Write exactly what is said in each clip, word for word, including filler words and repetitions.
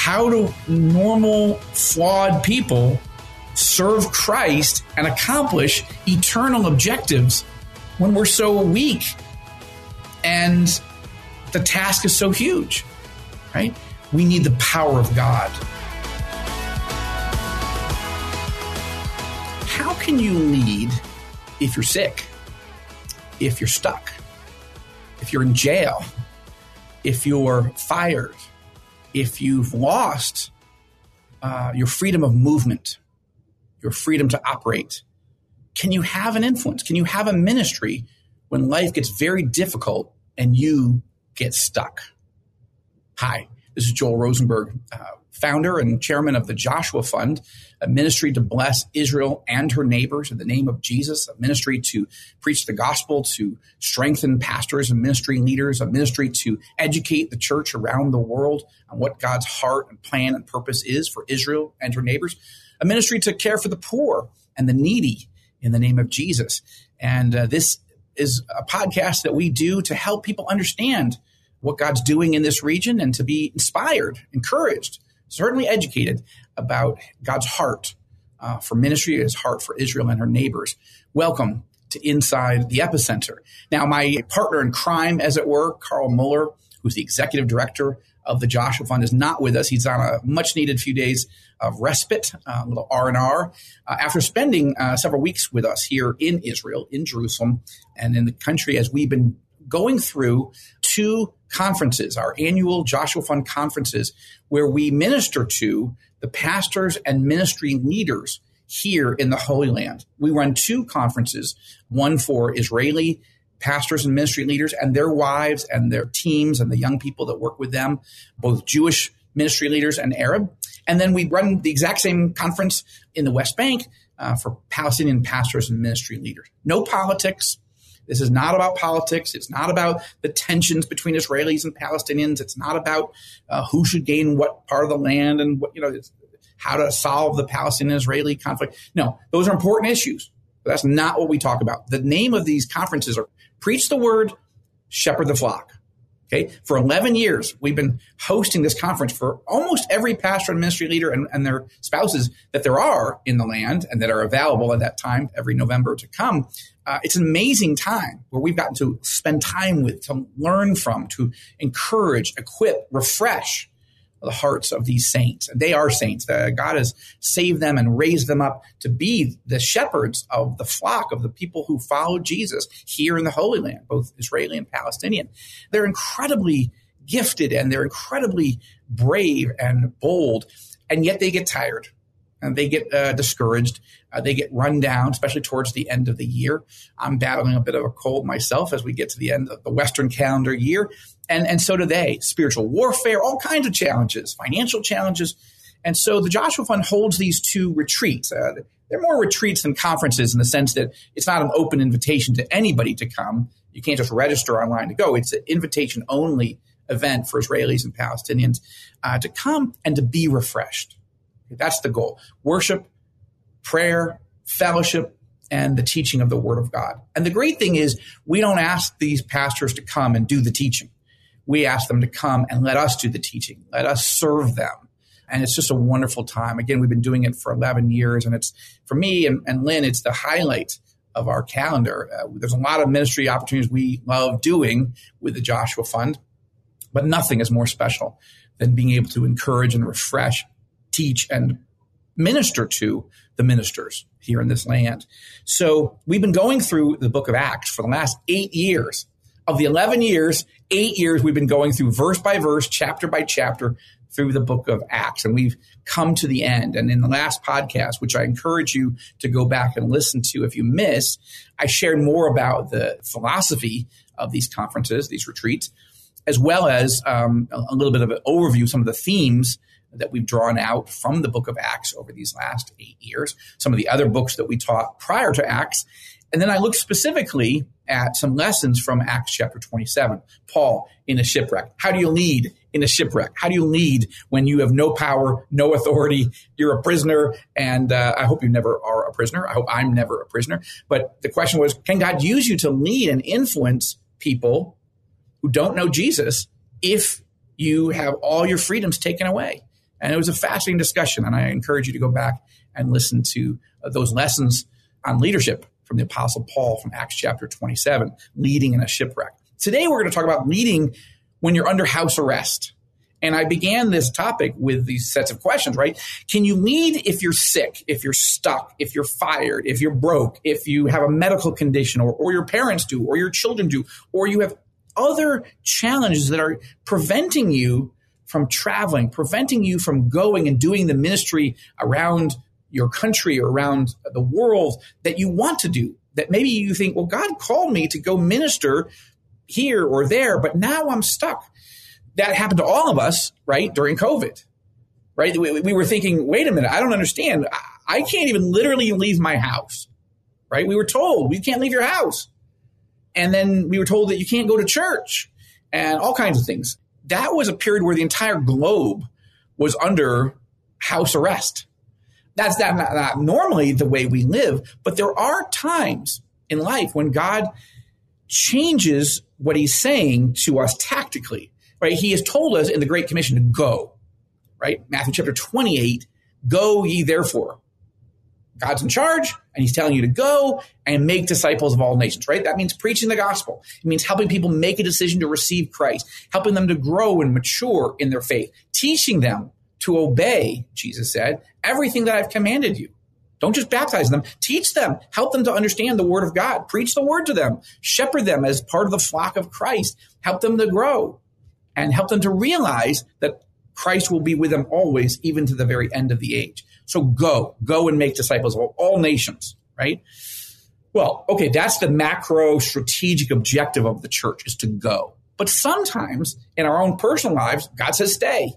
How do normal, flawed people serve Christ and accomplish eternal objectives when we're so weak and the task is so huge, right? We need the power of God. How can you lead if you're sick, if you're stuck, if you're in jail, if you're fired, if you've lost uh, your freedom of movement, your freedom to operate? Can you have an influence? Can you have a ministry when life gets very difficult and you get stuck? Hi, this is Joel Rosenberg, uh, founder and chairman of the Joshua Fund, a ministry to bless Israel and her neighbors in the name of Jesus, a ministry to preach the gospel, to strengthen pastors and ministry leaders, a ministry to educate the church around the world on what God's heart and plan and purpose is for Israel and her neighbors, a ministry to care for the poor and the needy in the name of Jesus. And uh, this is a podcast that we do to help people understand what God's doing in this region and to be inspired, encouraged, certainly educated about God's heart uh, for ministry, his heart for Israel and her neighbors. Welcome to Inside the Epicenter. Now, my partner in crime, as it were, Carl Muller, who's the executive director of the Joshua Fund, is not with us. He's on a much-needed few days of respite, uh, a little R and R, uh, after spending uh, several weeks with us here in Israel, in Jerusalem, and in the country as we've been going through two conferences, our annual Joshua Fund conferences, where we minister to the pastors and ministry leaders here in the Holy Land. We run two conferences, one for Israeli pastors and ministry leaders and their wives and their teams and the young people that work with them, both Jewish ministry leaders and Arab. And then we run the exact same conference in the West Bank uh, for Palestinian pastors and ministry leaders. No politics. This is not about politics. It's not about the tensions between Israelis and Palestinians. It's not about uh, who should gain what part of the land and what, you know, how to solve the Palestinian-Israeli conflict. No, those are important issues. But that's not what we talk about. The name of these conferences are Preach the Word, Shepherd the Flock. Okay, for eleven years, we've been hosting this conference for almost every pastor and ministry leader and, and their spouses that there are in the land and that are available at that time every November to come. Uh, it's an amazing time where we've gotten to spend time with, to learn from, to encourage, equip, refresh the hearts of these saints. And they are saints. Uh, God has saved them and raised them up to be the shepherds of the flock of the people who follow Jesus here in the Holy Land, both Israeli and Palestinian. They're incredibly gifted and they're incredibly brave and bold, and yet they get tired and they get uh, discouraged. Uh, they get run down, especially towards the end of the year. I'm battling a bit of a cold myself as we get to the end of the Western calendar year. And, and so do they. Spiritual warfare, all kinds of challenges, financial challenges. And so the Joshua Fund holds these two retreats. Uh, they're more retreats than conferences in the sense that it's not an open invitation to anybody to come. You can't just register online to go. It's an invitation-only event for Israelis and Palestinians uh, to come and to be refreshed. That's the goal. Worship, prayer, fellowship, and the teaching of the Word of God. And the great thing is we don't ask these pastors to come and do the teaching. We ask them to come and let us do the teaching. Let us serve them. And it's just a wonderful time. Again, we've been doing it for eleven years. And it's, for me and, and Lynn, it's the highlight of our calendar. Uh, there's a lot of ministry opportunities we love doing with the Joshua Fund, but nothing is more special than being able to encourage and refresh, teach, and minister to the ministers here in this land. So we've been going through the book of Acts for the last eight years. Of the eleven years, eight years we've been going through verse by verse, chapter by chapter through the book of Acts. And we've come to the end. And in the last podcast, which I encourage you to go back and listen to if you missed, I shared more about the philosophy of these conferences, these retreats, as well as um, a little bit of an overview of some of the themes that we've drawn out from the book of Acts over these last eight years, some of the other books that we taught prior to Acts. And then I looked specifically at some lessons from Acts chapter twenty-seven. Paul in a shipwreck. How do you lead in a shipwreck? How do you lead when you have no power, no authority, you're a prisoner? And uh, I hope you never are a prisoner. I hope I'm never a prisoner. But the question was, can God use you to lead and influence people who don't know Jesus if you have all your freedoms taken away? And it was a fascinating discussion. And I encourage you to go back and listen to uh, those lessons on leadership from the Apostle Paul from Acts chapter twenty-seven, leading in a shipwreck. Today, we're going to talk about leading when you're under house arrest. And I began this topic with these sets of questions, right? Can you lead if you're sick, if you're stuck, if you're fired, if you're broke, if you have a medical condition, or, or your parents do, or your children do, or you have other challenges that are preventing you from traveling, preventing you from going and doing the ministry around your country or around the world that you want to do, that maybe you think, well, God called me to go minister here or there, but now I'm stuck. That happened to all of us, right, during COVID, right? We, we were thinking, wait a minute, I don't understand. I, I can't even literally leave my house, right? We were told, you can't leave your house. And then we were told that you can't go to church and all kinds of things. That was a period where the entire globe was under house arrest. That's not, not, not normally the way we live, but there are times in life when God changes what he's saying to us tactically. Right, he has told us in the Great Commission to go, right? Matthew chapter twenty-eight, go ye therefore. God's in charge, and he's telling you to go and make disciples of all nations, right? That means preaching the gospel. It means helping people make a decision to receive Christ, helping them to grow and mature in their faith, teaching them to obey, Jesus said, everything that I've commanded you. Don't just baptize them. Teach them. Help them to understand the word of God. Preach the word to them. Shepherd them as part of the flock of Christ. Help them to grow. And help them to realize that Christ will be with them always, even to the very end of the age. So go, go and make disciples of all nations, right? Well, okay, that's the macro strategic objective of the church, is to go. But sometimes in our own personal lives, God says stay.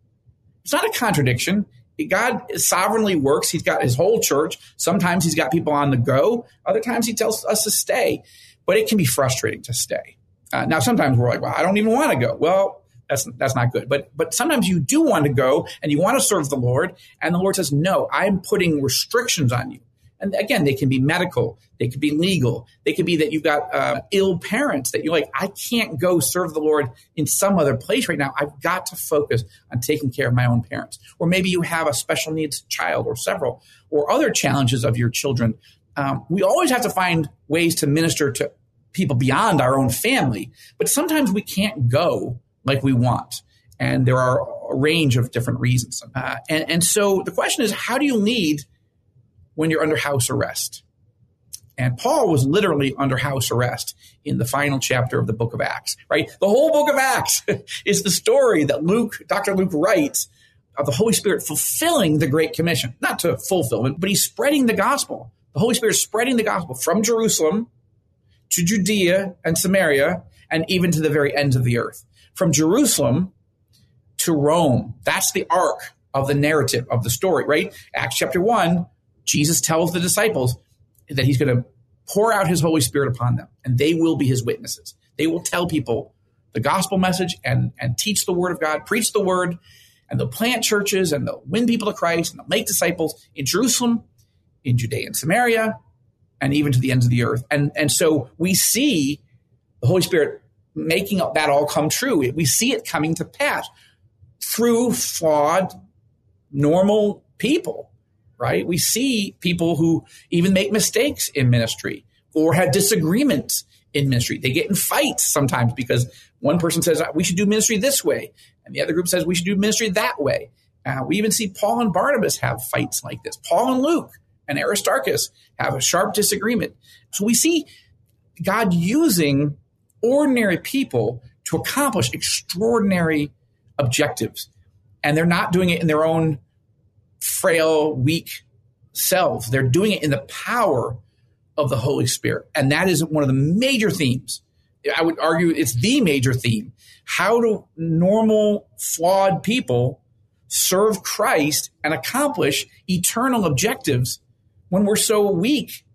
It's not a contradiction. God sovereignly works. He's got his whole church. Sometimes he's got people on the go. Other times he tells us to stay. But it can be frustrating to stay. Uh, now, sometimes we're like, well, I don't even want to go. Well, that's that's not good. But but sometimes you do want to go and you want to serve the Lord. And the Lord says, no, I'm putting restrictions on you. And again, they can be medical. They could be legal. They could be that you've got uh, ill parents that you're like, I can't go serve the Lord in some other place right now. I've got to focus on taking care of my own parents. Or maybe you have a special needs child or several, or other challenges of your children. Um, we always have to find ways to minister to people beyond our own family, but sometimes we can't go like we want. And there are a range of different reasons. Uh, and, and so the question is, how do you lead when you're under house arrest? And Paul was literally under house arrest in the final chapter of the book of Acts, right? The whole book of Acts is the story that Luke, Doctor Luke writes of the Holy Spirit fulfilling the Great Commission, not to fulfillment, but he's spreading the gospel. The Holy Spirit is spreading the gospel from Jerusalem to Judea and Samaria, and even to the very ends of the earth. From Jerusalem to Rome. That's the arc of the narrative of the story, right? Acts chapter one, Jesus tells the disciples that he's going to pour out his Holy Spirit upon them, and they will be his witnesses. They will tell people the gospel message and, and teach the word of God, preach the word, and they'll plant churches, and they'll win people to Christ, and they'll make disciples in Jerusalem, in Judea and Samaria, and even to the ends of the earth. And, and so we see the Holy Spirit making that all come true. We see it coming to pass through flawed, normal people, right? We see people who even make mistakes in ministry or have disagreements in ministry. They get in fights sometimes because one person says, we should do ministry this way, and the other group says we should do ministry that way. Uh, we even see Paul and Barnabas have fights like this. Paul and Luke and Aristarchus have a sharp disagreement. So we see God using ordinary people to accomplish extraordinary objectives. And they're not doing it in their own frail, weak selves. They're doing it in the power of the Holy Spirit. And that is one of the major themes. I would argue it's the major theme. How do normal, flawed people serve Christ and accomplish eternal objectives when we're so weak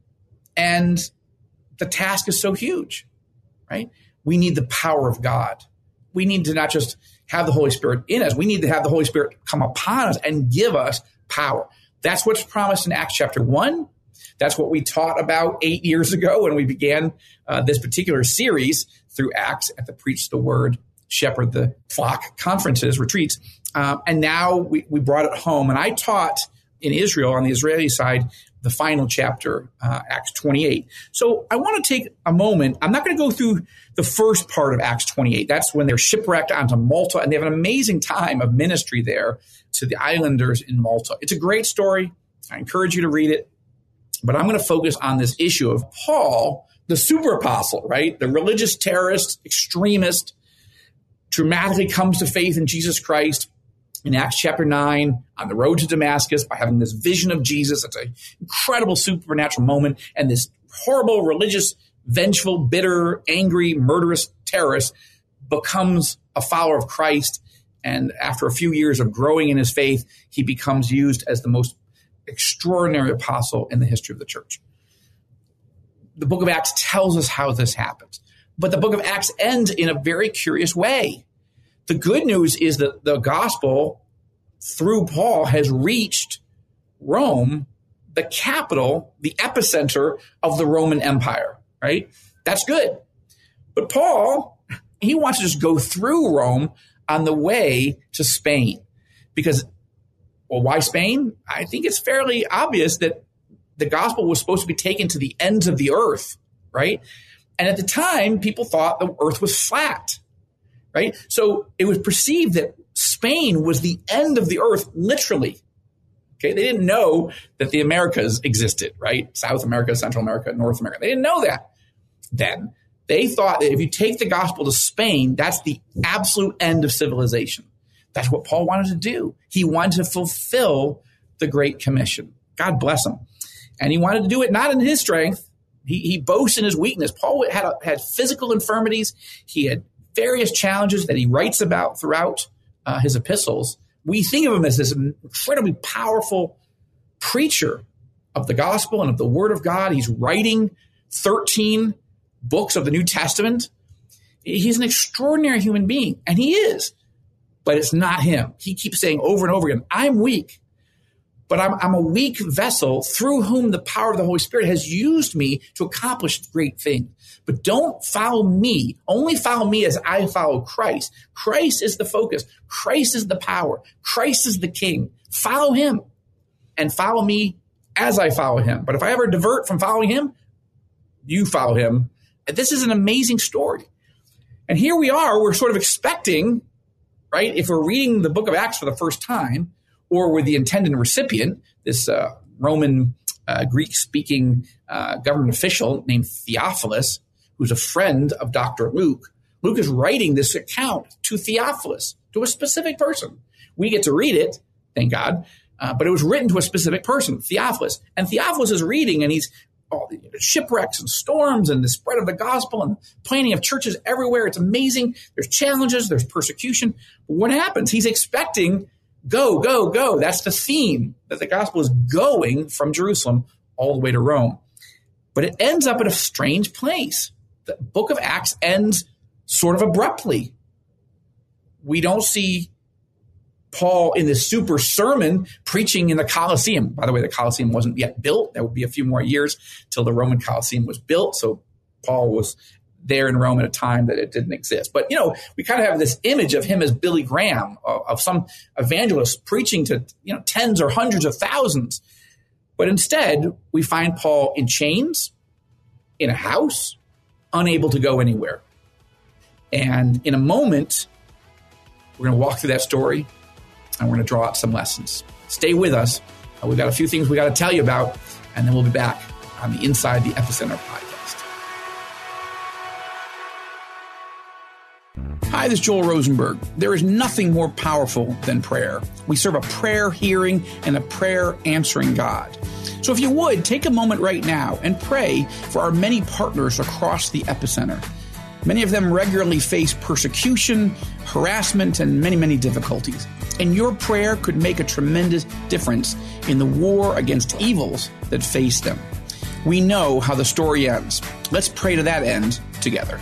and the task is so huge, right? We need the power of God. We need to not just have the Holy Spirit in us. We need to have the Holy Spirit come upon us and give us power. That's what's promised in Acts chapter one. That's what we taught about eight years ago when we began uh, this particular series through Acts at the Preach the Word shepherd the flock conferences, retreats. Uh, and now we, we brought it home. And I taught in Israel on the Israeli side the final chapter, uh, Acts twenty-eight. So I want to take a moment. I'm not going to go through the first part of Acts twenty-eight. That's when they're shipwrecked onto Malta, and they have an amazing time of ministry there to the islanders in Malta. It's a great story. I encourage you to read it. But I'm going to focus on this issue of Paul, the super apostle, right? The religious terrorist, extremist, dramatically comes to faith in Jesus Christ in Acts chapter nine on the road to Damascus by having this vision of Jesus. It's an incredible supernatural moment. And this horrible, religious, vengeful, bitter, angry, murderous terrorist becomes a follower of Christ. And after a few years of growing in his faith, he becomes used as the most extraordinary apostle in the history of the church. The book of Acts tells us how this happens. But the book of Acts ends in a very curious way. The good news is that the gospel through Paul has reached Rome, the capital, the epicenter of the Roman Empire, right? That's good. But Paul, he wants to just go through Rome on the way to Spain because, well, why Spain? I think it's fairly obvious that the gospel was supposed to be taken to the ends of the earth, right? And at the time, people thought the earth was flat, right? So it was perceived that Spain was the end of the earth, literally. Okay, they didn't know that the Americas existed, right? South America, Central America, North America. They didn't know that then. They thought that if you take the gospel to Spain, that's the absolute end of civilization. That's what Paul wanted to do. He wanted to fulfill the Great Commission. God bless him. And he wanted to do it not in his strength. He, he boasts in his weakness. Paul had, a, had physical infirmities. He had various challenges that he writes about throughout uh, his epistles. We think of him as this incredibly powerful preacher of the gospel and of the word of God. He's writing thirteen books of the New Testament. He's an extraordinary human being, and he is. But it's not him. He keeps saying over and over again, I'm weak. But I'm, I'm a weak vessel through whom the power of the Holy Spirit has used me to accomplish great things. But don't follow me. Only follow me as I follow Christ. Christ is the focus. Christ is the power. Christ is the king. Follow him and follow me as I follow him. But if I ever divert from following him, you follow him. And this is an amazing story. And here we are. We're sort of expecting, right, if we're reading the book of Acts for the first time, or we're the intended recipient, this uh, Roman uh, Greek-speaking uh, government official named Theophilus, who's a friend of Doctor Luke. Luke is writing this account to Theophilus, to a specific person. We get to read it, thank God, uh, but it was written to a specific person, Theophilus. And Theophilus is reading, and he's all the shipwrecks and storms and the spread of the gospel and planting of churches everywhere. It's amazing. There's challenges. There's persecution. But what happens? He's expecting go, go, go. That's the theme, that the gospel is going from Jerusalem all the way to Rome. But it ends up at a strange place. The book of Acts ends sort of abruptly. We don't see Paul in this super sermon preaching in the Colosseum. By the way, the Colosseum wasn't yet built. There would be a few more years till the Roman Colosseum was built. So Paul was there in Rome at a time that it didn't exist. But, you know, we kind of have this image of him as Billy Graham, of, of some evangelist preaching to, you know, tens or hundreds of thousands. But instead, we find Paul in chains, in a house, unable to go anywhere. And in a moment, we're going to walk through that story, and we're going to draw out some lessons. Stay with us. Uh, we've got a few things we got to tell you about, and then we'll be back on the Inside the Epicenter podcast. Hi, this is Joel Rosenberg. There is nothing more powerful than prayer. We serve a prayer hearing and a prayer answering God. So if you would, take a moment right now and pray for our many partners across the Epicenter. Many of them regularly face persecution, harassment, and many, many difficulties. And your prayer could make a tremendous difference in the war against evils that face them. We know how the story ends. Let's pray to that end together.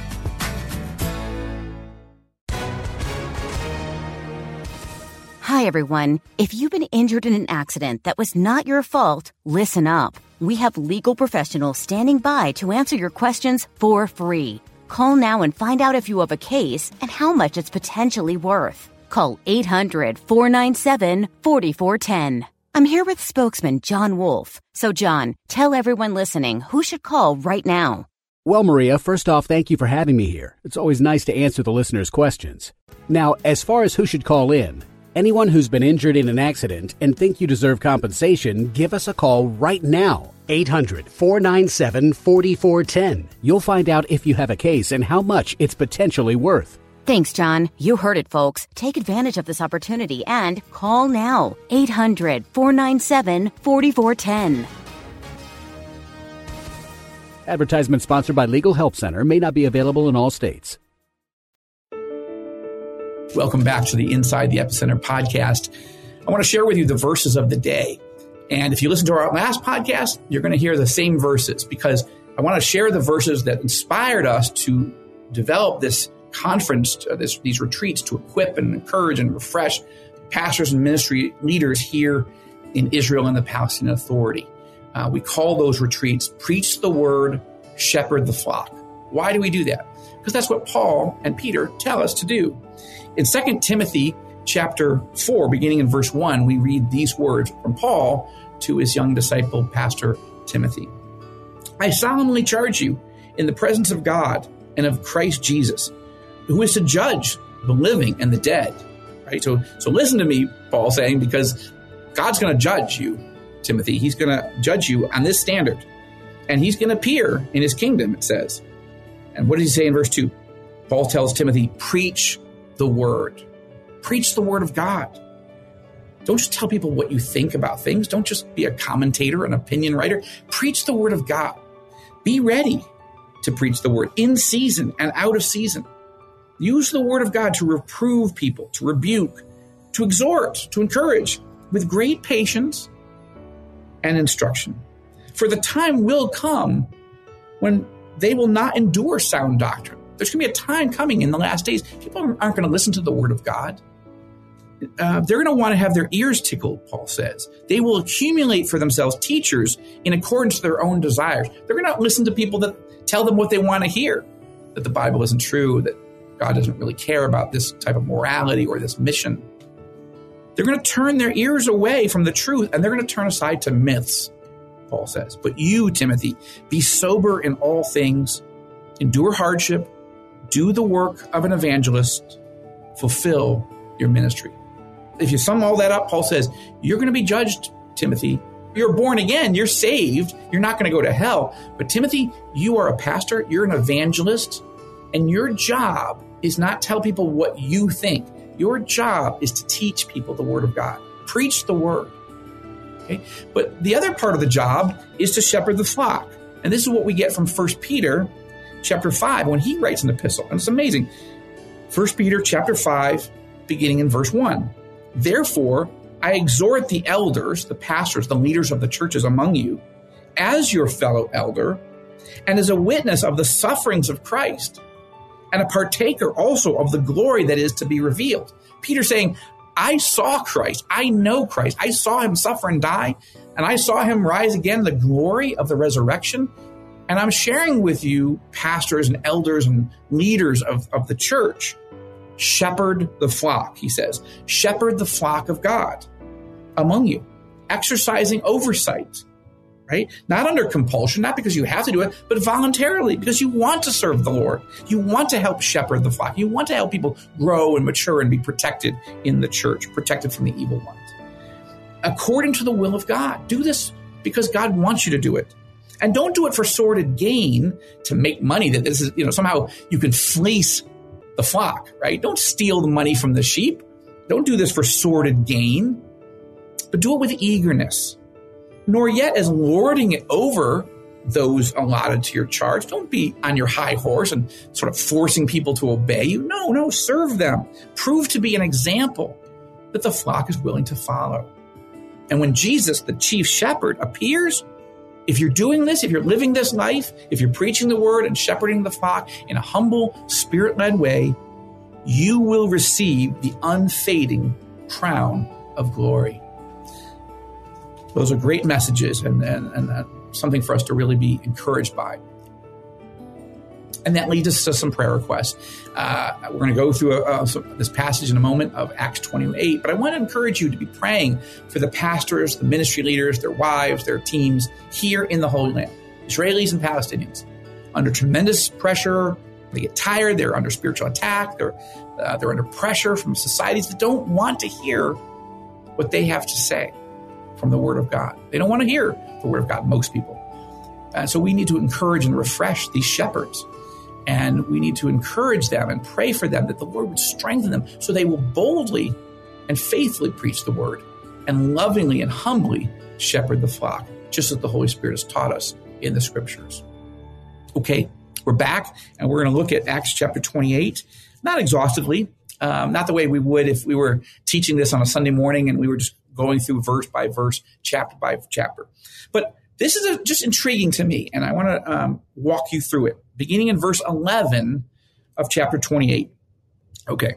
Hi, everyone. If you've been injured in an accident that was not your fault, listen up. We have legal professionals standing by to answer your questions for free. Call now and find out if you have a case and how much it's potentially worth. Call eight hundred, four nine seven, four four one zero. I'm here with spokesman John Wolf. So, John, tell everyone listening who should call right now. Well, Maria, first off, thank you for having me here. It's always nice to answer the listeners' questions. Now, as far as who should call in, anyone who's been injured in an accident and think you deserve compensation, give us a call right now. eight hundred, four nine seven, four four one zero. You'll find out if you have a case and how much it's potentially worth. Thanks, John. You heard it, folks. Take advantage of this opportunity and call now. eight hundred, four nine seven, four four one zero. Advertisement sponsored by Legal Help Center. May not be available in all states. Welcome back to the Inside the Epicenter podcast. I want to share with you the verses of the day. And if you listen to our last podcast, you're going to hear the same verses because I want to share the verses that inspired us to develop this conference, uh, this, these retreats to equip and encourage and refresh pastors and ministry leaders here in Israel and the Palestinian Authority. Uh, we call those retreats Preach the Word, Shepherd the Flock. Why do we do that? Because that's what Paul and Peter tell us to do. In Second Timothy chapter four, beginning in verse one, we read these words from Paul to his young disciple, Pastor Timothy. I solemnly charge you in the presence of God and of Christ Jesus, who is to judge the living and the dead. Right? So, so listen to me, Paul saying, because God's going to judge you, Timothy. He's going to judge you on this standard. And he's going to appear in his kingdom, it says. And what does he say in verse two? Paul tells Timothy, preach the word. Preach the word of God. Don't just tell people what you think about things. Don't just be a commentator, an opinion writer. Preach the word of God. Be ready to preach the word in season and out of season. Use the word of God to reprove people, to rebuke, to exhort, to encourage with great patience and instruction. For the time will come when they will not endure sound doctrine. There's going to be a time coming in the last days. People aren't going to listen to the word of God. Uh, they're going to want to have their ears tickled, Paul says. They will accumulate for themselves teachers in accordance to their own desires. They're going to listen to people that tell them what they want to hear, that the Bible isn't true, that God doesn't really care about this type of morality or this mission. They're going to turn their ears away from the truth, and they're going to turn aside to myths, Paul says. But you, Timothy, be sober in all things, endure hardship, do the work of an evangelist, fulfill your ministry. If you sum all that up, Paul says, you're going to be judged, Timothy. You're born again. You're saved. You're not going to go to hell. But Timothy, you are a pastor. You're an evangelist. And your job is not tell people what you think. Your job is to teach people the word of God. Preach the word. Okay? But the other part of the job is to shepherd the flock. And this is what we get from First Peter chapter five when he writes an epistle. And it's amazing. First Peter chapter five, beginning in verse one. Therefore, I exhort the elders, the pastors, the leaders of the churches among you, as your fellow elder, and as a witness of the sufferings of Christ, and a partaker also of the glory that is to be revealed. Peter saying, I saw Christ. I know Christ. I saw him suffer and die, and I saw him rise again, the glory of the resurrection. And I'm sharing with you, pastors and elders and leaders of, of the church, shepherd the flock, he says. Shepherd the flock of God among you, exercising oversight. Right? Not under compulsion, not because you have to do it, but voluntarily, because you want to serve the Lord. You want to help shepherd the flock. You want to help people grow and mature and be protected in the church, protected from the evil ones. According to the will of God. Do this because God wants you to do it. And don't do it for sordid gain to make money, that this is, you know, somehow you can fleece the flock, right? Don't steal the money from the sheep. Don't do this for sordid gain, but do it with eagerness. Nor yet as lording it over those allotted to your charge. Don't be on your high horse and sort of forcing people to obey you. No, no, serve them. Prove to be an example that the flock is willing to follow. And when Jesus, the chief shepherd, appears, if you're doing this, if you're living this life, if you're preaching the word and shepherding the flock in a humble, spirit-led way, you will receive the unfading crown of glory. Those are great messages and, and, and uh, something for us to really be encouraged by. And that leads us to some prayer requests. Uh, we're going to go through a, a, some, this passage in a moment of Acts twenty-eight, but I want to encourage you to be praying for the pastors, the ministry leaders, their wives, their teams here in the Holy Land, Israelis and Palestinians, under tremendous pressure. They get tired. They're under spiritual attack. They're, uh, they're under pressure from societies that don't want to hear what they have to say from the Word of God. They don't want to hear the Word of God, most people. And so we need to encourage and refresh these shepherds. And we need to encourage them and pray for them that the Lord would strengthen them so they will boldly and faithfully preach the word and lovingly and humbly shepherd the flock, just as the Holy Spirit has taught us in the scriptures. Okay, we're back and we're going to look at Acts chapter twenty-eight, not exhaustively, um, not the way we would if we were teaching this on a Sunday morning and we were just going through verse by verse, chapter by chapter. But this is a, just intriguing to me, and I want to um, walk you through it, beginning in verse eleven of chapter twenty-eight. Okay.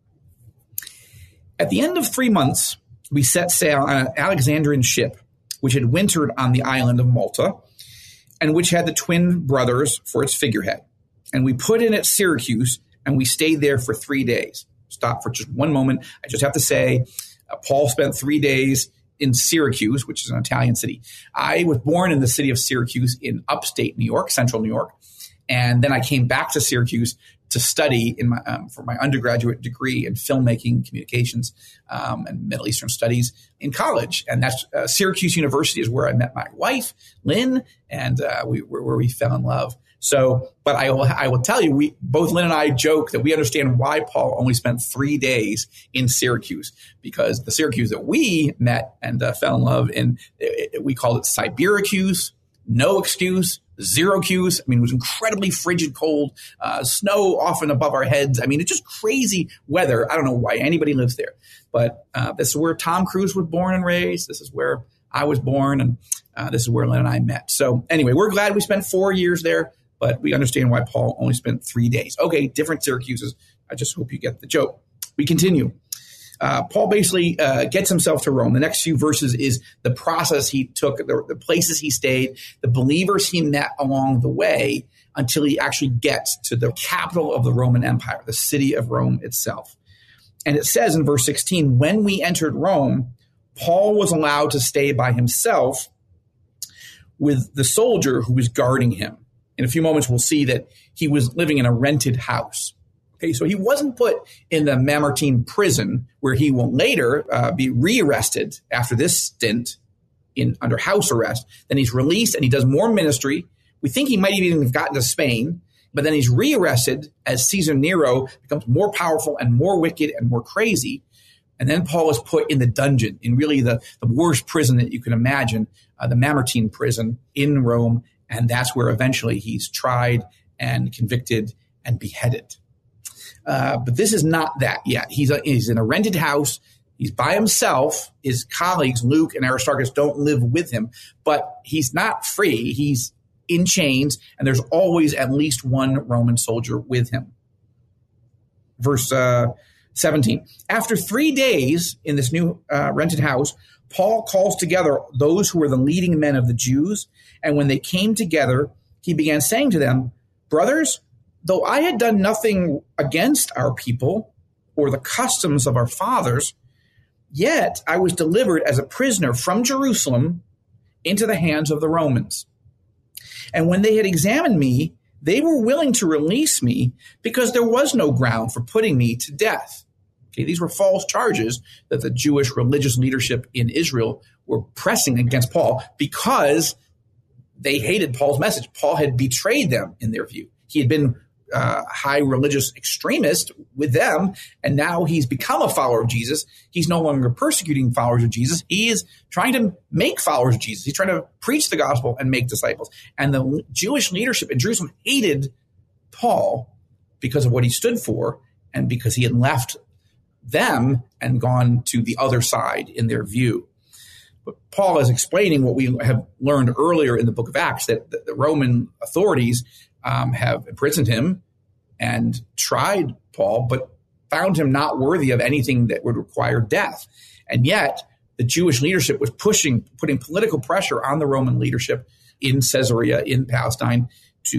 At the end of three months, we set sail on an Alexandrian ship, which had wintered on the island of Malta, and which had the twin brothers for its figurehead. And we put in at Syracuse, and we stayed there for three days. Stop for just one moment. I just have to say, uh, Paul spent three days in Syracuse, which is an Italian city. I was born in the city of Syracuse in upstate New York, central New York. And then I came back to Syracuse to study in my, um, for my undergraduate degree in filmmaking, communications, um, and Middle Eastern studies in college. And that's uh, Syracuse University is where I met my wife, Lynn, and uh, we where we fell in love. So, but I will, I will tell you, we both Lynn and I joke that we understand why Paul only spent three days in Syracuse, because the Syracuse that we met and uh, fell in love in, it, it, we called it Sibiracuse, no excuse, zero cues. I mean, it was incredibly frigid cold, uh, snow often above our heads. I mean, it's just crazy weather. I don't know why anybody lives there, but uh, this is where Tom Cruise was born and raised. This is where I was born, and uh, this is where Lynn and I met. So anyway, we're glad we spent four years there. But we understand why Paul only spent three days. Okay, different Syracuses. I just hope you get the joke. We continue. Uh, Paul basically uh, gets himself to Rome. The next few verses is the process he took, the, the places he stayed, the believers he met along the way until he actually gets to the capital of the Roman Empire, the city of Rome itself. And it says in verse sixteen, when we entered Rome, Paul was allowed to stay by himself with the soldier who was guarding him. In a few moments, we'll see that he was living in a rented house. Okay, so he wasn't put in the Mamertine prison, where he will later uh, be rearrested after this stint in under house arrest. Then he's released and he does more ministry. We think he might even have gotten to Spain, but then he's rearrested as Caesar Nero becomes more powerful and more wicked and more crazy. And then Paul is put in the dungeon, in really the, the worst prison that you can imagine, uh, the Mamertine prison in Rome. And that's where eventually he's tried and convicted and beheaded. Uh, but this is not that yet. He's, a, he's in a rented house. He's by himself. His colleagues, Luke and Aristarchus, don't live with him. But he's not free. He's in chains, and there's always at least one Roman soldier with him. Verse uh, seventeen. After three days in this new uh, rented house, Paul calls together those who were the leading men of the Jews, and when they came together, he began saying to them, brothers, though I had done nothing against our people or the customs of our fathers, yet I was delivered as a prisoner from Jerusalem into the hands of the Romans. And when they had examined me, they were willing to release me because there was no ground for putting me to death. Okay, these were false charges that the Jewish religious leadership in Israel were pressing against Paul because they hated Paul's message. Paul had betrayed them in their view. He had been a high religious extremist with them, and now he's become a follower of Jesus. He's no longer persecuting followers of Jesus. He is trying to make followers of Jesus. He's trying to preach the gospel and make disciples. And the Jewish leadership in Jerusalem hated Paul because of what he stood for and because he had left them and gone to the other side in their view. But Paul is explaining what we have learned earlier in the book of Acts, that the Roman authorities um, have imprisoned him and tried Paul, but found him not worthy of anything that would require death. And yet the Jewish leadership was pushing, putting political pressure on the Roman leadership in Caesarea, in Palestine, to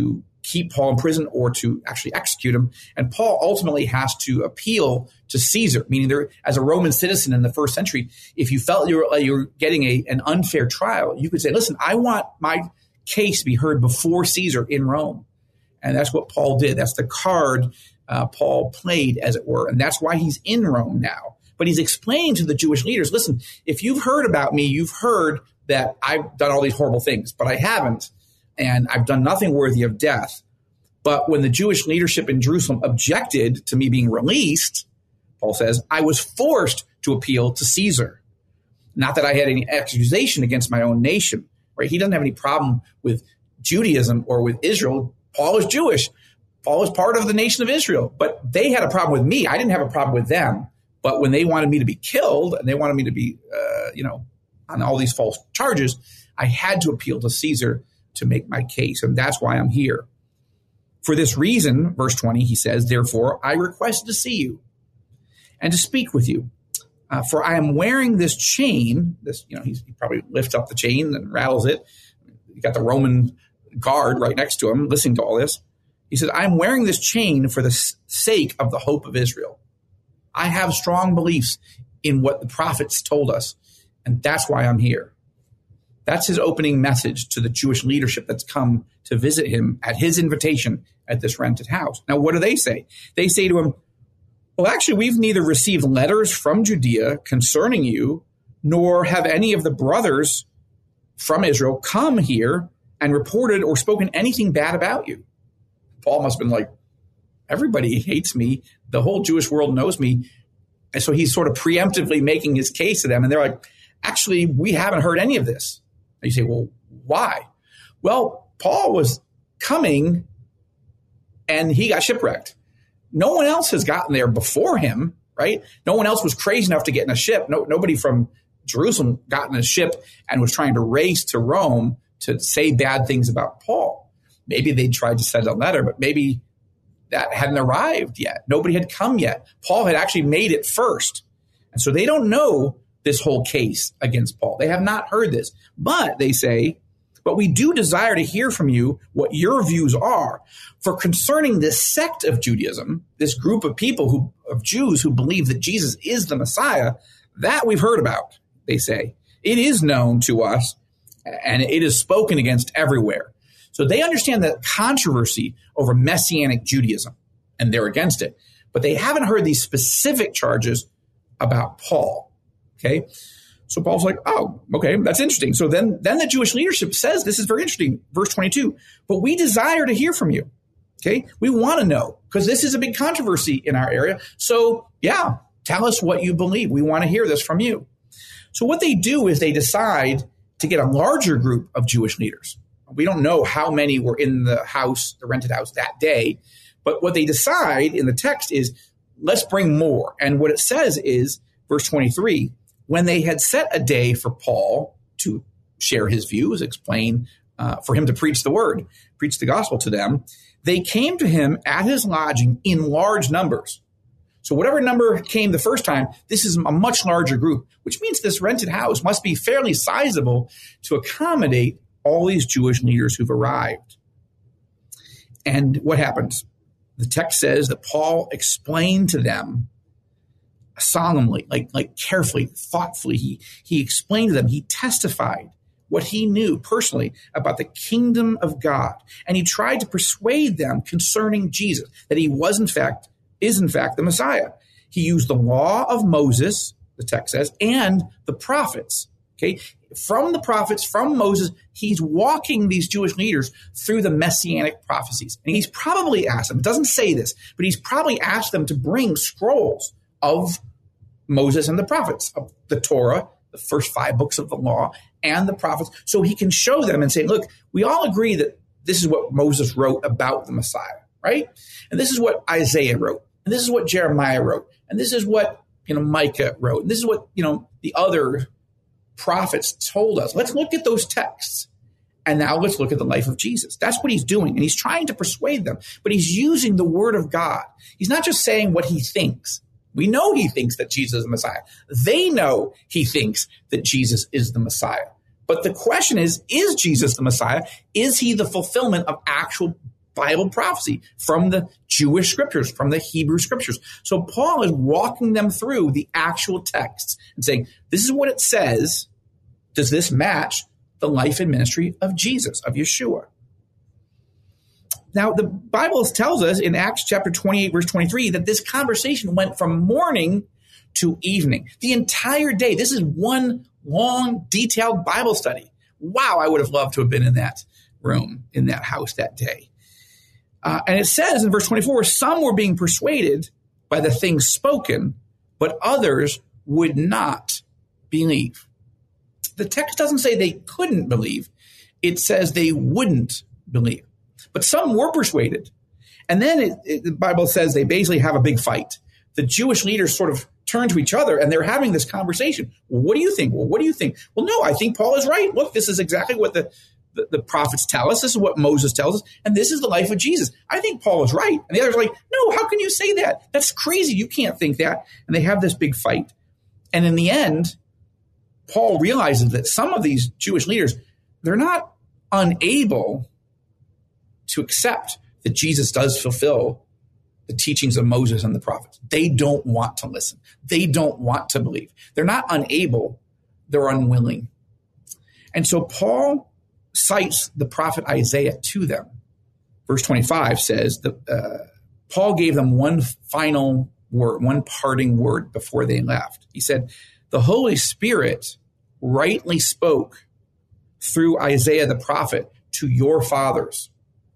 keep Paul in prison or to actually execute him. And Paul ultimately has to appeal to Caesar, meaning there, as a Roman citizen in the first century, if you felt you were, you were getting a, an unfair trial, you could say, listen, I want my case to be heard before Caesar in Rome. And that's what Paul did. That's the card uh, Paul played, as it were. And that's why he's in Rome now. But he's explaining to the Jewish leaders, listen, if you've heard about me, you've heard that I've done all these horrible things, but I haven't. And I've done nothing worthy of death. But when the Jewish leadership in Jerusalem objected to me being released, Paul says, I was forced to appeal to Caesar. Not that I had any accusation against my own nation, right? He doesn't have any problem with Judaism or with Israel. Paul is Jewish. Paul is part of the nation of Israel. But they had a problem with me. I didn't have a problem with them. But when they wanted me to be killed and they wanted me to be, uh, you know, on all these false charges, I had to appeal to Caesar to make my case. And that's why I'm here. For this reason, verse twenty, he says, therefore, I request to see you and to speak with you. Uh, for I am wearing this chain. This, you know, he's, he probably lifts up the chain and rattles it. You got the Roman guard right next to him listening to all this. He says, I'm wearing this chain for the sake of the hope of Israel. I have strong beliefs in what the prophets told us, and that's why I'm here. That's his opening message to the Jewish leadership that's come to visit him at his invitation at this rented house. Now, what do they say? They say to him, well, actually, we've neither received letters from Judea concerning you, nor have any of the brothers from Israel come here and reported or spoken anything bad about you. Paul must have been like, everybody hates me. The whole Jewish world knows me. And so he's sort of preemptively making his case to them. And they're like, actually, we haven't heard any of this. And you say, well, why? Well, Paul was coming and he got shipwrecked. No one else has gotten there before him, right? No one else was crazy enough to get in a ship. No, nobody from Jerusalem got in a ship and was trying to race to Rome to say bad things about Paul. Maybe they tried to send a letter, but maybe that hadn't arrived yet. Nobody had come yet. Paul had actually made it first. And so they don't know this whole case against Paul. They have not heard this. But they say, but we do desire to hear from you what your views are. For concerning this sect of Judaism, this group of people who of Jews who believe that Jesus is the Messiah, that we've heard about, they say. It is known to us, and it is spoken against everywhere. So they understand the controversy over Messianic Judaism, and they're against it. But they haven't heard these specific charges about Paul. Okay, so Paul's like, oh, okay, that's interesting. So then, then the Jewish leadership says, this is very interesting, verse twenty-two, but we desire to hear from you. Okay, we want to know because this is a big controversy in our area. So yeah, tell us what you believe. We want to hear this from you. So what they do is they decide to get a larger group of Jewish leaders. We don't know how many were in the house, the rented house that day, but what they decide in the text is let's bring more. And what it says is, verse twenty-three, when they had set a day for Paul to share his views, explain, uh, for him to preach the word, preach the gospel to them, they came to him at his lodging in large numbers. So whatever number came the first time, this is a much larger group, which means this rented house must be fairly sizable to accommodate all these Jewish leaders who've arrived. And what happens? The text says that Paul explained to them solemnly, like, like carefully, thoughtfully. He, he explained to them, he testified what he knew personally about the kingdom of God. And he tried to persuade them concerning Jesus, that he was in fact, is in fact the Messiah. He used the law of Moses, the text says, and the prophets. Okay. From the prophets, from Moses, he's walking these Jewish leaders through the messianic prophecies. And he's probably asked them, it doesn't say this, but he's probably asked them to bring scrolls of Moses and the prophets, of the Torah, the first five books of the law, and the prophets, so he can show them and say, look, we all agree that this is what Moses wrote about the Messiah, right? And this is what Isaiah wrote, and this is what Jeremiah wrote, and this is what, you know, Micah wrote, and this is what, you know, the other prophets told us. Let's look at those texts. And now let's look at the life of Jesus. That's what he's doing. And he's trying to persuade them, but he's using the word of God. He's not just saying what he thinks. We know he thinks that Jesus is the Messiah. They know he thinks that Jesus is the Messiah. But the question is, is Jesus the Messiah? Is he the fulfillment of actual Bible prophecy, from the Jewish scriptures, from the Hebrew scriptures. So Paul is walking them through the actual texts and saying, this is what it says. Does this match the life and ministry of Jesus, of Yeshua? Now, the Bible tells us in Acts chapter twenty-eight, verse twenty-three, that this conversation went from morning to evening, the entire day. This is one long, detailed Bible study. Wow, I would have loved to have been in that room, in that house that day. Uh, and it says in verse twenty-four, some were being persuaded by the things spoken, but others would not believe. The text doesn't say they couldn't believe. It says they wouldn't believe. But some were persuaded. And then it, it, the Bible says they basically have a big fight. The Jewish leaders sort of turn to each other and they're having this conversation. Well, what do you think? Well, what do you think? Well, no, I think Paul is right. Look, this is exactly what the, the, the prophets tell us. This is what Moses tells us. And this is the life of Jesus. I think Paul is right. And the others are like, no, how can you say that? That's crazy. You can't think that. And they have this big fight. And in the end, Paul realizes that some of these Jewish leaders, they're not unable to accept that Jesus does fulfill the teachings of Moses and the prophets. They don't want to listen. They don't want to believe. They're not unable. They're unwilling. And so Paul cites the prophet Isaiah to them. Verse twenty-five says that uh, Paul gave them one final word, one parting word before they left. He said, the Holy Spirit rightly spoke through Isaiah the prophet to your fathers.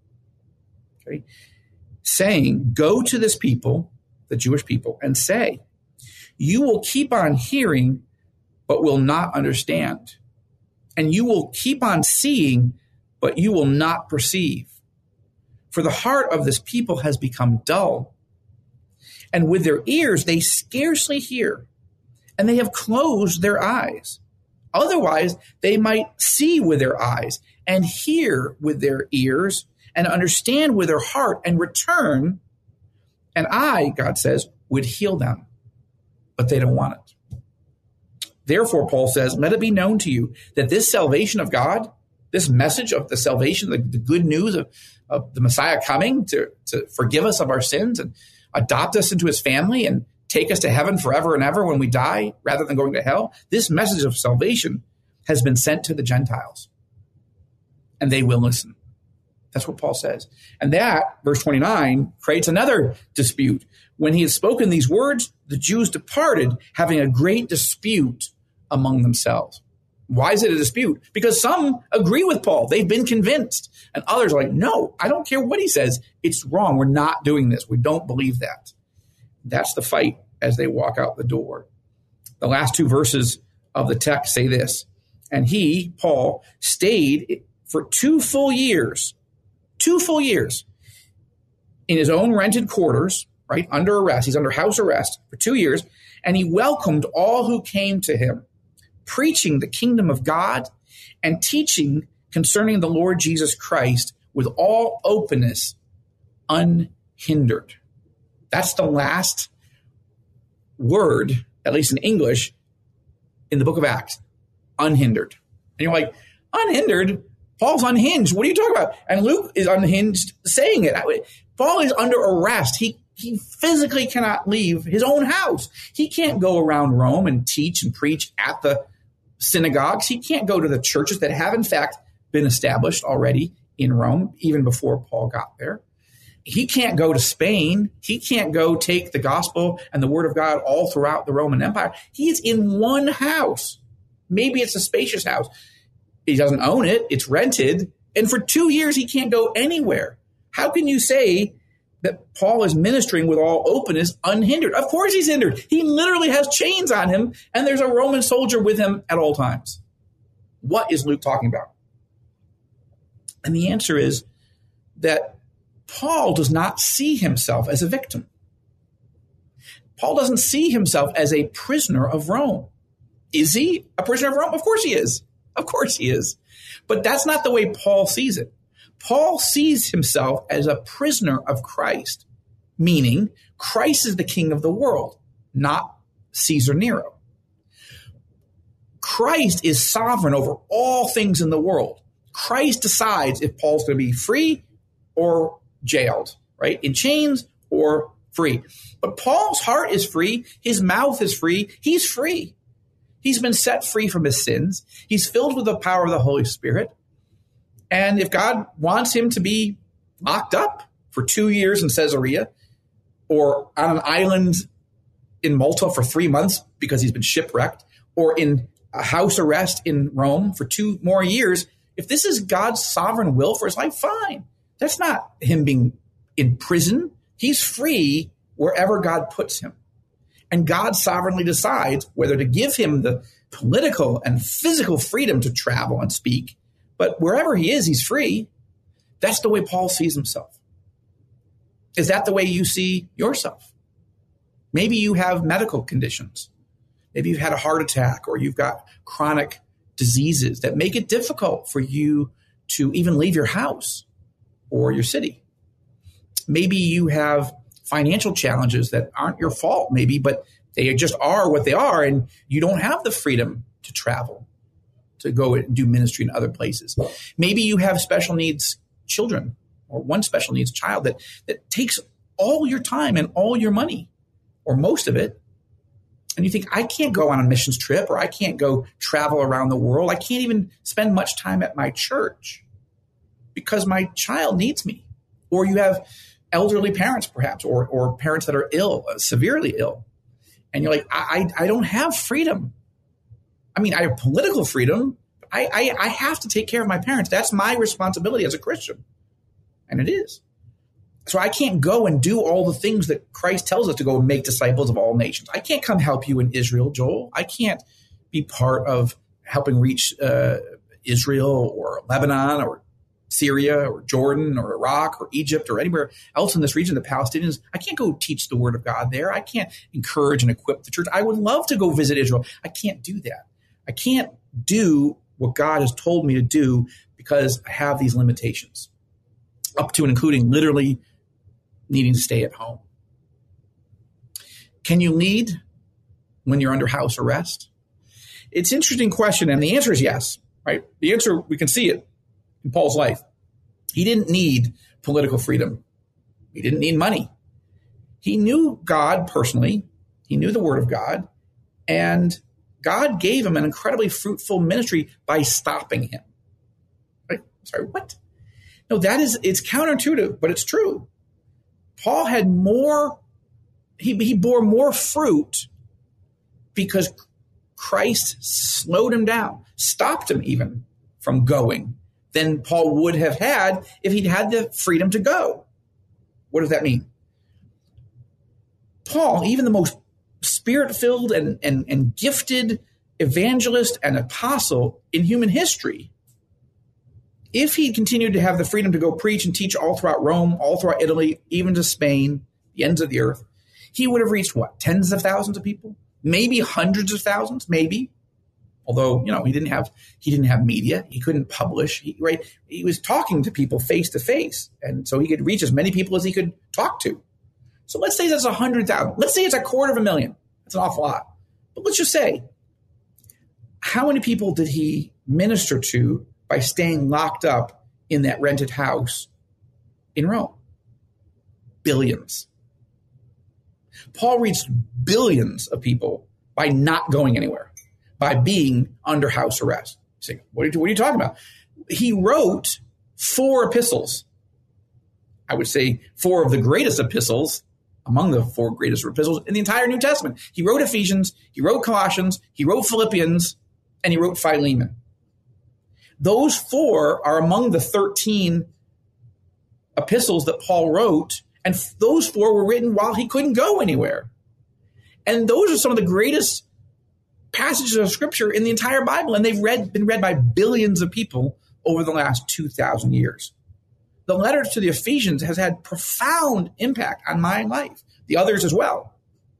Okay. Saying, go to this people, the Jewish people, and say, you will keep on hearing, but will not understand. And you will keep on seeing, but you will not perceive. For the heart of this people has become dull. And with their ears, they scarcely hear, and they have closed their eyes. Otherwise, they might see with their eyes and hear with their ears and understand with their heart and return. And I, God says, would heal them, but they don't want it. Therefore, Paul says, let it be known to you that this salvation of God, this message of the salvation, the, the good news of, of the Messiah coming to, to forgive us of our sins and adopt us into his family and take us to heaven forever and ever when we die rather than going to hell. This message of salvation has been sent to the Gentiles, and they will listen. That's what Paul says. And that, verse twenty-nine, creates another dispute. When he had spoken these words, the Jews departed, having a great dispute among themselves. Why is it a dispute? Because some agree with Paul. They've been convinced. And others are like, no, I don't care what he says. It's wrong. We're not doing this. We don't believe that. That's the fight as they walk out the door. The last two verses of the text say this. And he, Paul, stayed for two full years, two full years in his own rented quarters, right, under arrest. He's under house arrest for two years. And he welcomed all who came to him, preaching the kingdom of God and teaching concerning the Lord Jesus Christ with all openness, unhindered. That's the last word, at least in English, in the book of Acts, unhindered. And you're like, unhindered? Paul's unhinged. What are you talking about? And Luke is unhinged saying it. Paul is under arrest. He he physically cannot leave his own house. He can't go around Rome and teach and preach at the synagogues. He can't go to the churches that have, in fact, been established already in Rome, even before Paul got there. He can't go to Spain. He can't go take the gospel and the word of God all throughout the Roman Empire. He's in one house. Maybe it's a spacious house. He doesn't own it. It's rented. And for two years, he can't go anywhere. How can you say that Paul is ministering with all openness unhindered? Of course he's hindered. He literally has chains on him, and there's a Roman soldier with him at all times. What is Luke talking about? And the answer is that Paul does not see himself as a victim. Paul doesn't see himself as a prisoner of Rome. Is he a prisoner of Rome? Of course he is. Of course he is. But that's not the way Paul sees it. Paul sees himself as a prisoner of Christ, meaning Christ is the king of the world, not Caesar Nero. Christ is sovereign over all things in the world. Christ decides if Paul's going to be free or jailed, right? In chains or free. But Paul's heart is free. His mouth is free. He's free. He's been set free from his sins. He's filled with the power of the Holy Spirit. And if God wants him to be locked up for two years in Caesarea or on an island in Malta for three months because he's been shipwrecked, or in a house arrest in Rome for two more years, if this is God's sovereign will for his life, fine. That's not him being in prison. He's free wherever God puts him. And God sovereignly decides whether to give him the political and physical freedom to travel and speak. But wherever he is, he's free. That's the way Paul sees himself. Is that the way you see yourself? Maybe you have medical conditions. Maybe you've had a heart attack, or you've got chronic diseases that make it difficult for you to even leave your house or your city. Maybe you have financial challenges that aren't your fault, maybe, but they just are what they are, and you don't have the freedom to travel, to go and do ministry in other places. Maybe you have special needs children, or one special needs child that, that takes all your time and all your money, or most of it. And you think, I can't go on a missions trip, or I can't go travel around the world. I can't even spend much time at my church because my child needs me. Or you have elderly parents, perhaps, or, or parents that are ill, uh, severely ill. And you're like, I, I, I don't have freedom. I mean, I have political freedom. But I, I, I have to take care of my parents. That's my responsibility as a Christian. And it is. So I can't go and do all the things that Christ tells us to go and make disciples of all nations. I can't come help you in Israel, Joel. I can't be part of helping reach uh, Israel or Lebanon or Syria or Jordan or Iraq or Egypt or anywhere else in this region, the Palestinians. I can't go teach the word of God there. I can't encourage and equip the church. I would love to go visit Israel. I can't do that. I can't do what God has told me to do because I have these limitations, up to and including literally needing to stay at home. Can you lead when you're under house arrest? It's an interesting question, and the answer is yes, right? The answer, we can see it in Paul's life. He didn't need political freedom. He didn't need money. He knew God personally. He knew the word of God, and God gave him an incredibly fruitful ministry by stopping him. Right? Sorry, what? No, that is, it's counterintuitive, but it's true. Paul had more, he, he bore more fruit because Christ slowed him down, stopped him even from going than Paul would have had if he'd had the freedom to go. What does that mean? Paul, even the most spirit-filled and, and, and gifted evangelist and apostle in human history, if he continued to have the freedom to go preach and teach all throughout Rome, all throughout Italy, even to Spain, the ends of the earth, he would have reached what? Tens of thousands of people? Maybe hundreds of thousands, maybe. Although, you know, he didn't have he didn't have media. He couldn't publish. He, right? He was talking to people face to face. And so he could reach as many people as he could talk to. So let's say that's one hundred thousand. Let's say it's a quarter of a million. That's an awful lot. But let's just say, how many people did he minister to by staying locked up in that rented house in Rome? Billions. Paul reached billions of people by not going anywhere, by being under house arrest. You say, what are you, what are you talking about? He wrote four epistles. I would say four of the greatest epistles, among the four greatest epistles in the entire New Testament. He wrote Ephesians, he wrote Colossians, he wrote Philippians, and he wrote Philemon. Those four are among the thirteen epistles that Paul wrote, and f- those four were written while he couldn't go anywhere. And those are some of the greatest passages of Scripture in the entire Bible, and they've read, been read by billions of people over the last two thousand years. The letter to the Ephesians has had profound impact on my life, the others as well.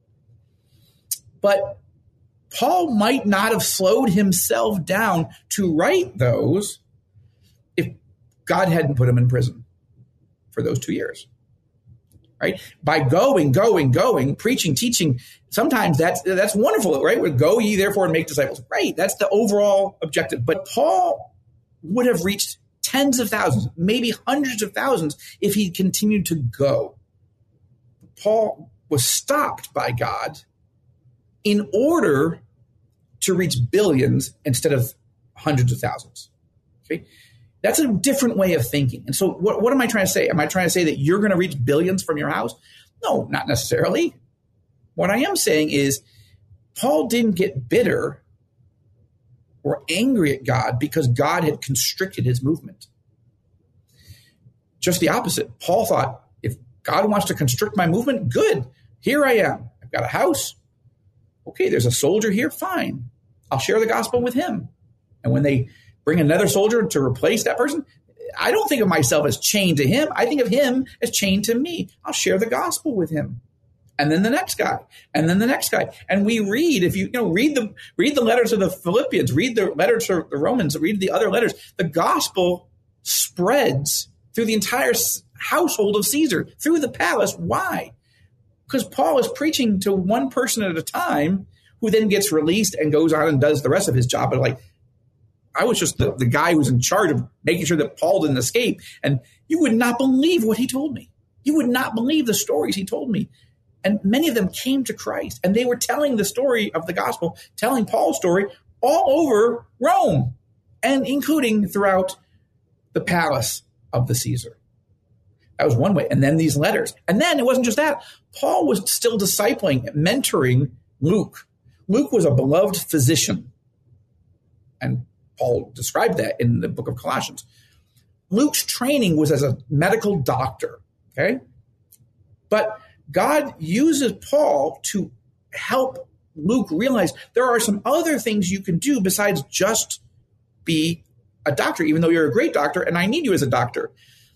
But Paul might not have slowed himself down to write those if God hadn't put him in prison for those two years. Right? By going, going, going, preaching, teaching, sometimes that's that's wonderful, right? With go ye therefore and make disciples. Right. That's the overall objective. But Paul would have reached tens of thousands, maybe hundreds of thousands if he continued to go. Paul was stopped by God in order to reach billions instead of hundreds of thousands. Okay? That's a different way of thinking. And so what, what am I trying to say? Am I trying to say that you're going to reach billions from your house? No, not necessarily. What I am saying is Paul didn't get bitter or angry at God because God had constricted his movement. Just the opposite. Paul thought, if God wants to constrict my movement, good. Here I am. I've got a house. Okay, there's a soldier here. Fine. I'll share the gospel with him. And when they bring another soldier to replace that person, I don't think of myself as chained to him. I think of him as chained to me. I'll share the gospel with him. And then the next guy, and then the next guy. And we read, if you, you know, read the, read the letters of the Philippians, read the letters of the Romans, read the other letters. The gospel spreads through the entire household of Caesar, through the palace. Why? Because Paul is preaching to one person at a time who then gets released and goes on and does the rest of his job. But like, I was just the, the guy who was in charge of making sure that Paul didn't escape. And you would not believe what he told me. You would not believe the stories he told me. And many of them came to Christ, and they were telling the story of the gospel, telling Paul's story all over Rome, and including throughout the palace of the Caesar. That was one way. And then these letters. And then it wasn't just that. Paul was still discipling, mentoring Luke. Luke was a beloved physician. And Paul described that in the book of Colossians. Luke's training was as a medical doctor, okay? But God uses Paul to help Luke realize there are some other things you can do besides just be a doctor, even though you're a great doctor, and I need you as a doctor.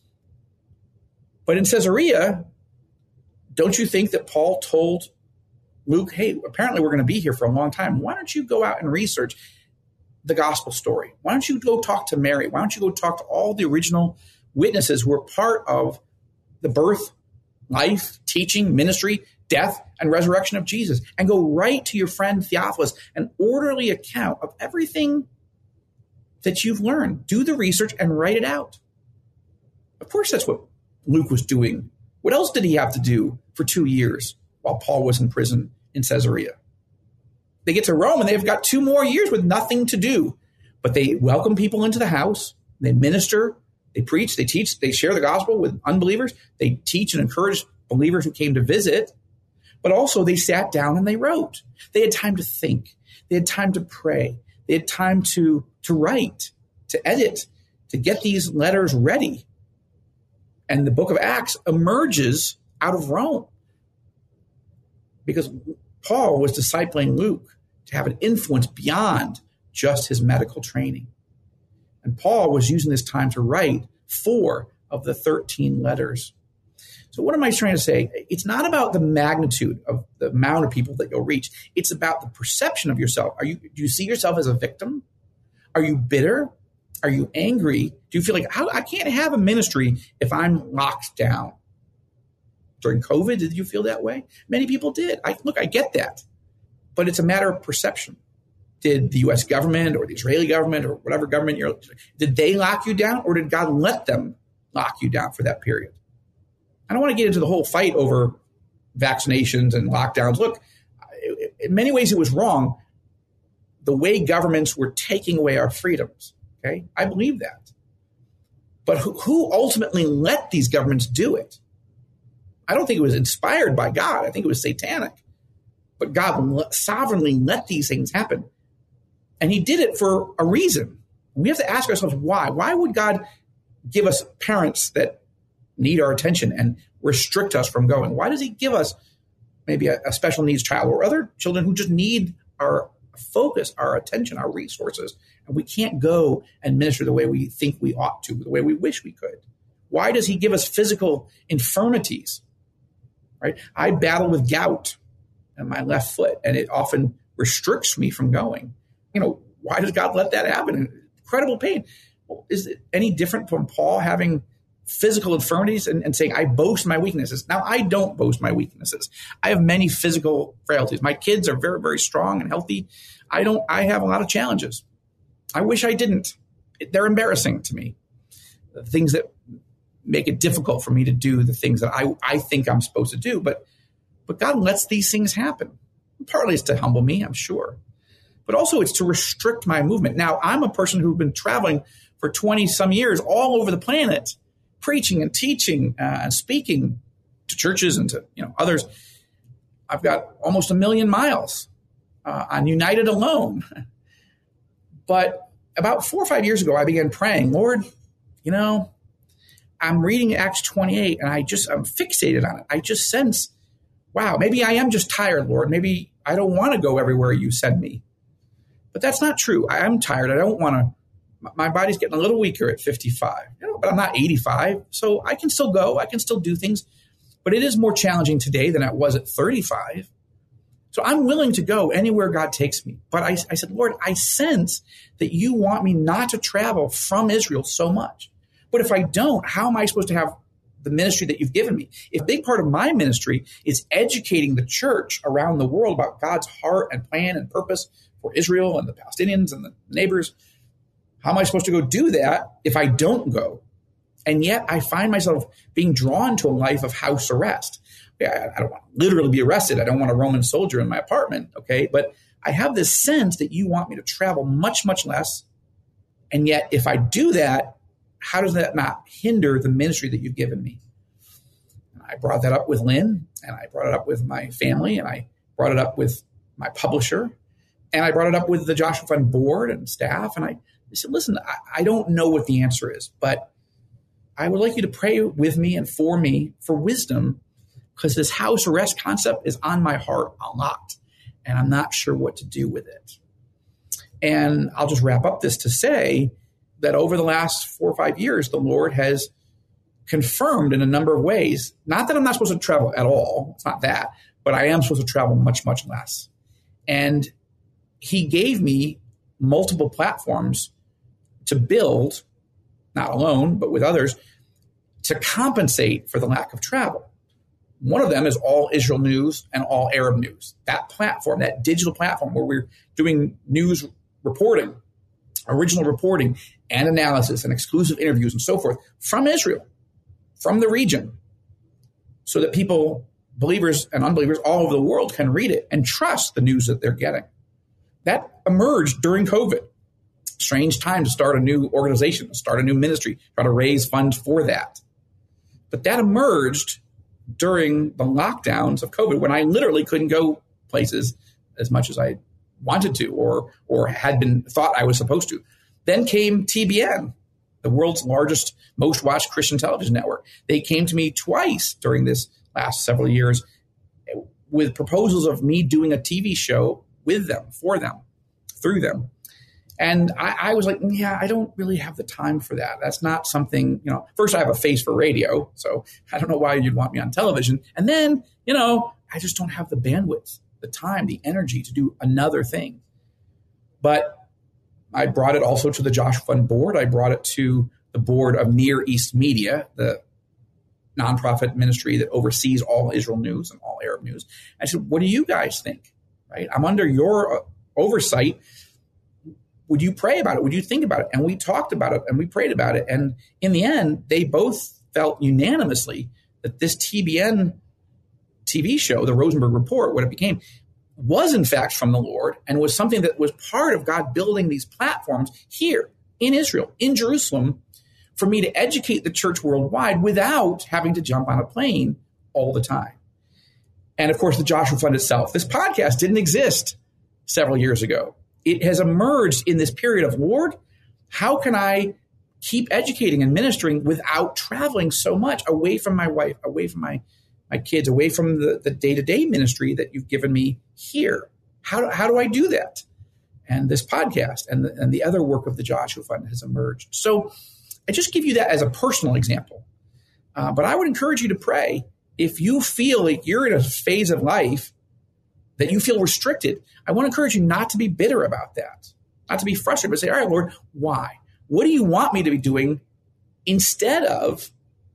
But in Caesarea, don't you think that Paul told Luke, hey, apparently we're going to be here for a long time. Why don't you go out and research the gospel story? Why don't you go talk to Mary? Why don't you go talk to all the original witnesses who were part of the birth, life, teaching, ministry, death, and resurrection of Jesus, and go right to your friend Theophilus, an orderly account of everything that you've learned. Do the research and write it out. Of course, that's what Luke was doing. What else did he have to do for two years while Paul was in prison in Caesarea? They get to Rome and they've got two more years with nothing to do, but they welcome people into the house. They minister. They preach, they teach, they share the gospel with unbelievers. They teach and encourage believers who came to visit. But also they sat down and they wrote. They had time to think. They had time to pray. They had time to, to write, to edit, to get these letters ready. And the book of Acts emerges out of Rome because Paul was discipling Luke to have an influence beyond just his medical training. And Paul was using this time to write four of the thirteen letters. So what am I trying to say? It's not about the magnitude of the amount of people that you'll reach. It's about the perception of yourself. Are you, do you see yourself as a victim? Are you bitter? Are you angry? Do you feel like, how, I can't have a ministry if I'm locked down? During COVID, did you feel that way? Many people did. I, look, I get that. But it's a matter of perception. Did the U S government or the Israeli government or whatever government you're, did they lock you down, or did God let them lock you down for that period? I don't want to get into the whole fight over vaccinations and lockdowns. Look, in many ways it was wrong, the way governments were taking away our freedoms. Okay, I believe that. But who, who ultimately let these governments do it? I don't think it was inspired by God. I think it was satanic. But God sovereignly let these things happen. And he did it for a reason. We have to ask ourselves why. Why would God give us parents that need our attention and restrict us from going? Why does he give us maybe a, a special needs child or other children who just need our focus, our attention, our resources, and we can't go and minister the way we think we ought to, the way we wish we could? Why does he give us physical infirmities? Right? I battle with gout in my left foot, and it often restricts me from going. You know, why does God let that happen? Incredible pain. Well, is it any different from Paul having physical infirmities and, and saying, I boast my weaknesses? Now, I don't boast my weaknesses. I have many physical frailties. My kids are very, very strong and healthy. I don't, I have a lot of challenges. I wish I didn't. They're embarrassing to me. things that make it difficult for me to do the things that I, I think I'm supposed to do. But but God lets these things happen. Partly it's to humble me, I'm sure. But also it's to restrict my movement. Now, I'm a person who's been traveling for twenty some years all over the planet, preaching and teaching uh, and speaking to churches and to you know others. I've got almost a million miles uh, on United alone. But about four or five years ago, I began praying, Lord, you know, I'm reading Acts twenty-eight and I just, I'm fixated on it. I just sense, wow, maybe I am just tired, Lord. Maybe I don't want to go everywhere you send me. But that's not true. I am tired. I don't want to, my body's getting a little weaker at fifty-five, you know, but I'm not eighty-five. So I can still go. I can still do things. But it is more challenging today than it was at thirty-five. So I'm willing to go anywhere God takes me. But I, I said, Lord, I sense that you want me not to travel from Israel so much. But if I don't, how am I supposed to have the ministry that you've given me? If a big part of my ministry is educating the church around the world about God's heart and plan and purpose for Israel and the Palestinians and the neighbors, how am I supposed to go do that if I don't go? And yet I find myself being drawn to a life of house arrest. I don't want to literally be arrested. I don't want a Roman soldier in my apartment, okay? But I have this sense that you want me to travel much, much less. And yet if I do that, how does that not hinder the ministry that you've given me? And I brought that up with Lynn, and I brought it up with my family, and I brought it up with my publisher, and I brought it up with the Joshua Fund board and staff. And I said, listen, I, I don't know what the answer is, but I would like you to pray with me and for me for wisdom, because this house arrest concept is on my heart a lot, and I'm not sure what to do with it. And I'll just wrap up this to say that over the last four or five years, the Lord has confirmed in a number of ways, not that I'm not supposed to travel at all, it's not that, but I am supposed to travel much, much less. And he gave me multiple platforms to build, not alone, but with others, to compensate for the lack of travel. One of them is All Israel News and All Arab News. That platform, that digital platform where we're doing news reporting, original reporting and analysis and exclusive interviews and so forth from Israel, from the region, so that people, believers and unbelievers all over the world can read it and trust the news that they're getting. That emerged during COVID. Strange time to start a new organization, start a new ministry, try to raise funds for that. But that emerged during the lockdowns of COVID, when I literally couldn't go places as much as I wanted to or or had been thought I was supposed to. Then came T B N, the world's largest, most watched Christian television network. They came to me twice during this last several years with proposals of me doing a T V show with them, for them, through them. And I, I was like, yeah, I don't really have the time for that. That's not something, you know, first I have a face for radio, so I don't know why you'd want me on television. And then, you know, I just don't have the bandwidth, the time, the energy to do another thing. But I brought it also to the Joshua Fund board. I brought it to the board of Near East Media, the nonprofit ministry that oversees all Israel news and all Arab news. I said, what do you guys think? Right? I'm under your oversight. Would you pray about it? Would you think about it? And we talked about it and we prayed about it. And in the end, they both felt unanimously that this T B N T V show, the Rosenberg Report, what it became, was in fact from the Lord and was something that was part of God building these platforms here in Israel, in Jerusalem, for me to educate the church worldwide without having to jump on a plane all the time. And of course, the Joshua Fund itself. This podcast didn't exist several years ago. It has emerged in this period of, Lord, how can I keep educating and ministering without traveling so much away from my wife, away from my, my kids, away from the, the day-to-day ministry that you've given me here? How do, how do I do that? And this podcast and the, and the other work of the Joshua Fund has emerged. So I just give you that as a personal example. Uh, but I would encourage you to pray. If you feel like you're in a phase of life that you feel restricted, I want to encourage you not to be bitter about that, not to be frustrated, but say, all right, Lord, why? What do you want me to be doing instead of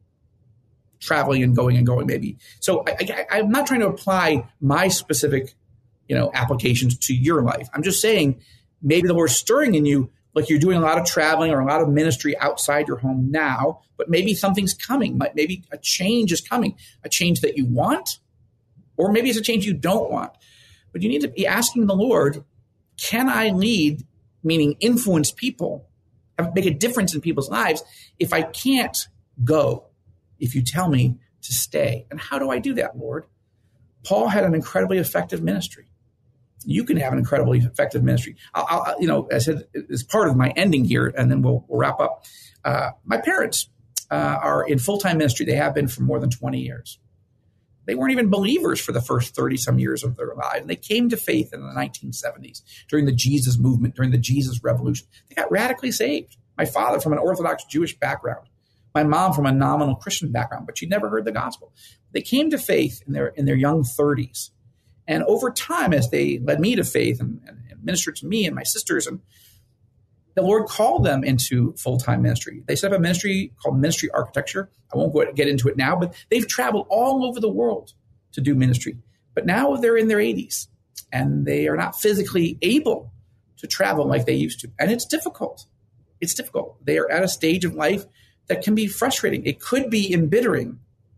traveling and going and going maybe? So I, I, I'm not trying to apply my specific, you know, applications to your life. I'm just saying maybe the Lord's stirring in you, like you're doing a lot of traveling or a lot of ministry outside your home now, but maybe something's coming. Maybe a change is coming, a change that you want, or maybe it's a change you don't want. But you need to be asking the Lord, can I lead, meaning influence people, make a difference in people's lives if I can't go, if you tell me to stay? And how do I do that, Lord? Paul had an incredibly effective ministry. You can have an incredibly effective ministry. I'll, I'll, you know, as, as part of my ending here, and then we'll, we'll wrap up. Uh, my parents uh, are in full-time ministry. They have been for more than twenty years. They weren't even believers for the first thirty-some years of their lives. And they came to faith in the nineteen seventies during the Jesus movement, during the Jesus revolution. They got radically saved. My father from an Orthodox Jewish background. My mom from a nominal Christian background, but she'd never heard the gospel. They came to faith in their in their young thirties. And over time, as they led me to faith and, and, and ministered to me and my sisters, and the Lord called them into full-time ministry. They set up a ministry called Ministry Architecture. I won't go get into it now, but they've traveled all over the world to do ministry. But now they're in their eighties, and they are not physically able to travel like they used to. And it's difficult. It's difficult. They are at a stage of life that can be frustrating. It could be embittering.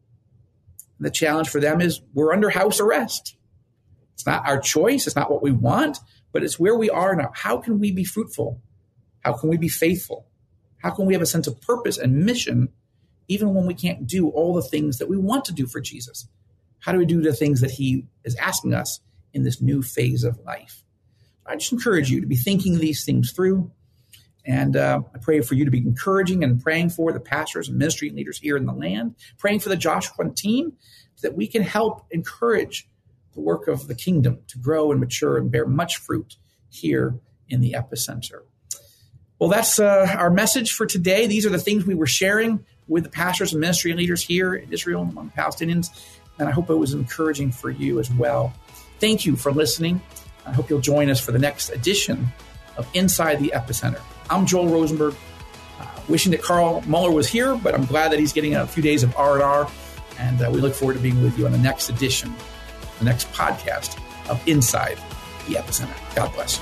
The challenge for them is we're under house arrest. It's not our choice. It's not what we want, but it's where we are now. How can we be fruitful? How can we be faithful? How can we have a sense of purpose and mission even when we can't do all the things that we want to do for Jesus? How do we do the things that he is asking us in this new phase of life? I just encourage you to be thinking these things through. And uh, I pray for you to be encouraging and praying for the pastors and ministry leaders here in the land, praying for the Joshua team, so that we can help encourage the work of the kingdom to grow and mature and bear much fruit here in the epicenter. Well, that's uh, our message for today. These are the things we were sharing with the pastors and ministry leaders here in Israel and among Palestinians. And I hope it was encouraging for you as well. Thank you for listening. I hope you'll join us for the next edition of Inside the Epicenter. I'm Joel Rosenberg, uh, wishing that Carl Muller was here, but I'm glad that he's getting a few days of R and R. And uh, we look forward to being with you on the next edition, the next podcast of Inside the Epicenter. God bless you.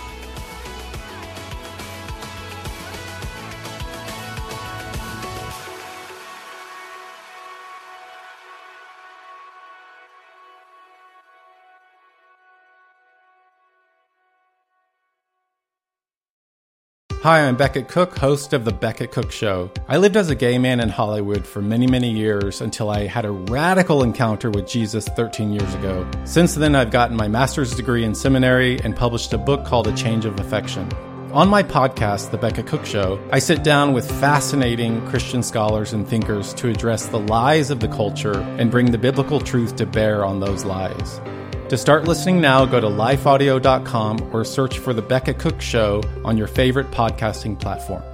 Hi, I'm Becket Cook, host of The Becket Cook Show. I lived as a gay man in Hollywood for many, many years until I had a radical encounter with Jesus thirteen years ago. Since then, I've gotten my master's degree in seminary and published a book called A Change of Affection. On my podcast, The Becket Cook Show, I sit down with fascinating Christian scholars and thinkers to address the lies of the culture and bring the biblical truth to bear on those lies. To start listening now, go to life audio dot com or search for The Becket Cook Show on your favorite podcasting platform.